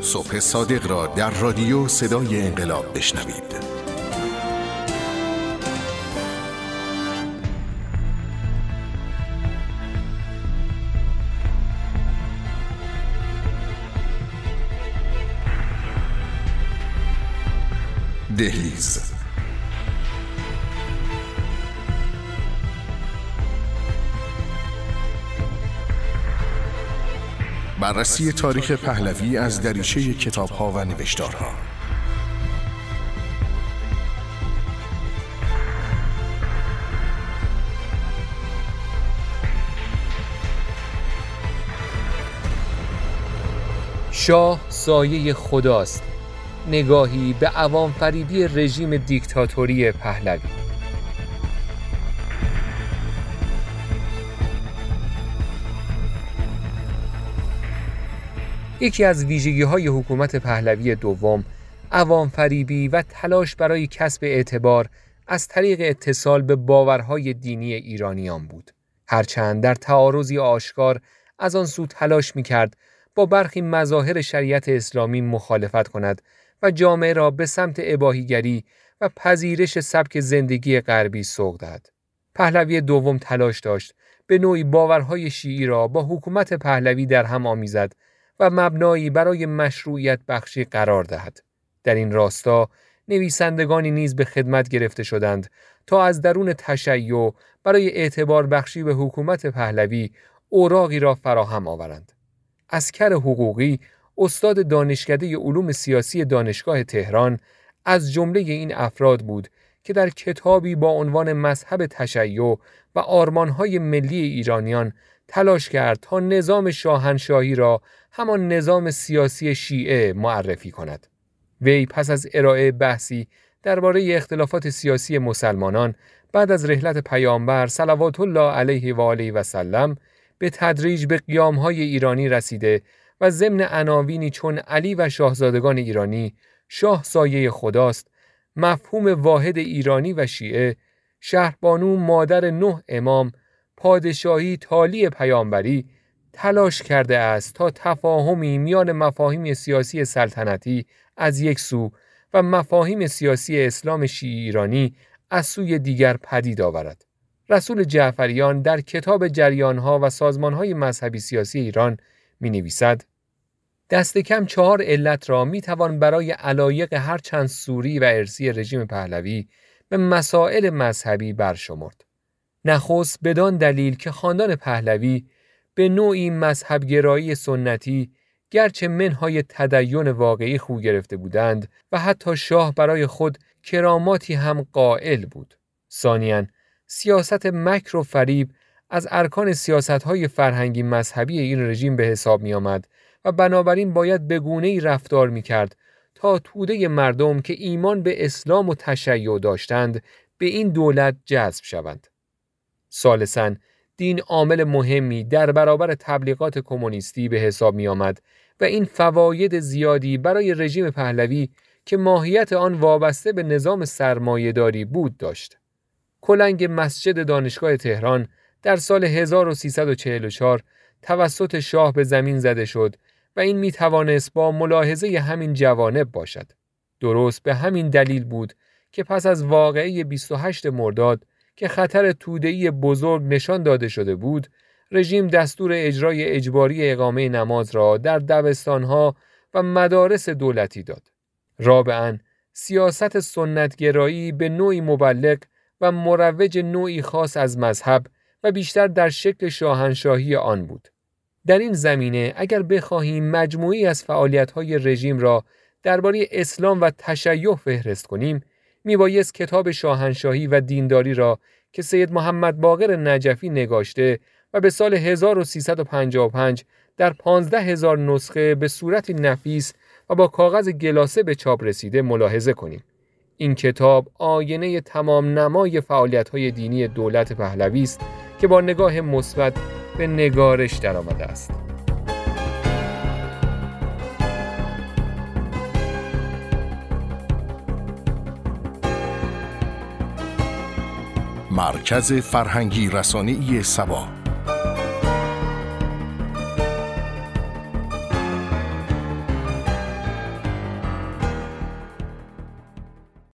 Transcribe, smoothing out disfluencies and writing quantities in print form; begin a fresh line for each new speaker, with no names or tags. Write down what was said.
صبح صادق را در رادیو صدای انقلاب بشنوید. دهلیز. بررسی تاریخ پهلوی از دریچه کتاب‌ها و نوشتارها.
شاه سایه خداست. نگاهی به عوام فریبی رژیم دیکتاتوری پهلوی. یکی از ویژگی‌های حکومت پهلوی دوم عوام فریبی و تلاش برای کسب اعتبار از طریق اتصال به باورهای دینی ایرانیان بود. هرچند در تعارضی آشکار از آن سو تلاش می‌کرد با برخی مظاهر شریعت اسلامی مخالفت کند و جامعه را به سمت اباحیگری و پذیرش سبک زندگی غربی سوق دهد. پهلوی دوم تلاش داشت به نوعی باورهای شیعی را با حکومت پهلوی در هم آمیزد و مبنایی برای مشروعیت بخشی قرار دهد. در این راستا نویسندگانی نیز به خدمت گرفته شدند تا از درون تشیع برای اعتبار بخشی به حکومت پهلوی اوراقی را فراهم آورند. عسکر حقوقی، استاد دانشکده علوم سیاسی دانشگاه تهران، از جمله این افراد بود که در کتابی با عنوان مذهب تشیع و آرمانهای ملی ایرانیان تلاش کرد تا نظام شاهنشاهی را همان نظام سیاسی شیعه معرفی کند. وی پس از ارائه بحثی درباره اختلافات سیاسی مسلمانان بعد از رحلت پیامبر صلوات الله علیه و آله و سلم به تدریج به قیامهای ایرانی رسیده و ضمن عناوینی چون علی و شاهزادگان ایرانی، شاه سایه خداست، مفهوم واحد ایرانی و شیعه، شهربانو مادر 9 امام، پادشاهی تالی پیامبری تلاش کرده است تا تفاهمی میان مفاهیم سیاسی سلطنتی از یک سو و مفاهیم سیاسی اسلام شیعی ایرانی از سوی دیگر پدید آورد. رسول جعفریان در کتاب جریانها و سازمانهای مذهبی سیاسی ایران می نویسد: دست کم 4 علت را می توان برای علایق هر چند سوری و ارثی رژیم پهلوی به مسائل مذهبی برشمرد. نخست بدان دلیل که خاندان پهلوی به نوعی مذهبگرایی سنتی گرچه منهای تدین واقعی خو گرفته بودند و حتی شاه برای خود کراماتی هم قائل بود. ثانیاً سیاست مکر و فریب از ارکان سیاست‌های فرهنگی مذهبی این رژیم به حساب می آمد و بنابراین باید به گونه‌ای رفتار می کرد تا توده مردم که ایمان به اسلام و تشیع داشتند به این دولت جذب شوند. ثالثاً دین عامل مهمی در برابر تبلیغات کمونیستی به حساب می آمد و این فواید زیادی برای رژیم پهلوی که ماهیت آن وابسته به نظام سرمایه‌داری بود داشت. کلنگ مسجد دانشگاه تهران در سال 1344 توسط شاه به زمین زده شد و این می توانست با ملاحظه همین جوانب باشد. درست به همین دلیل بود که پس از واقعه 28 مرداد که خطر توده‌ای بزرگ نشان داده شده بود، رژیم دستور اجرای اجباری اقامه نماز را در دبستان‌ها و مدارس دولتی داد. رابعاً سیاست سنتگرایی به نوعی مبلغ و مروج نوعی خاص از مذهب و بیشتر در شکل شاهنشاهی آن بود. در این زمینه اگر بخواهیم مجموعی از فعالیت‌های رژیم را درباره اسلام و تشیع فهرست کنیم، میبایست کتاب شاهنشاهی و دینداری را که سید محمد باقر نجفی نگاشته و به سال 1355 در 15,000 نسخه به صورت نفیس و با کاغذ گلاسه به چاپ رسیده ملاحظه کنیم. این کتاب آینه تمام نمای فعالیت‌های دینی دولت پهلوی است که با نگاه مثبت به نگارش درآمده است.
مرکز فرهنگی رسانه‌ای سبا.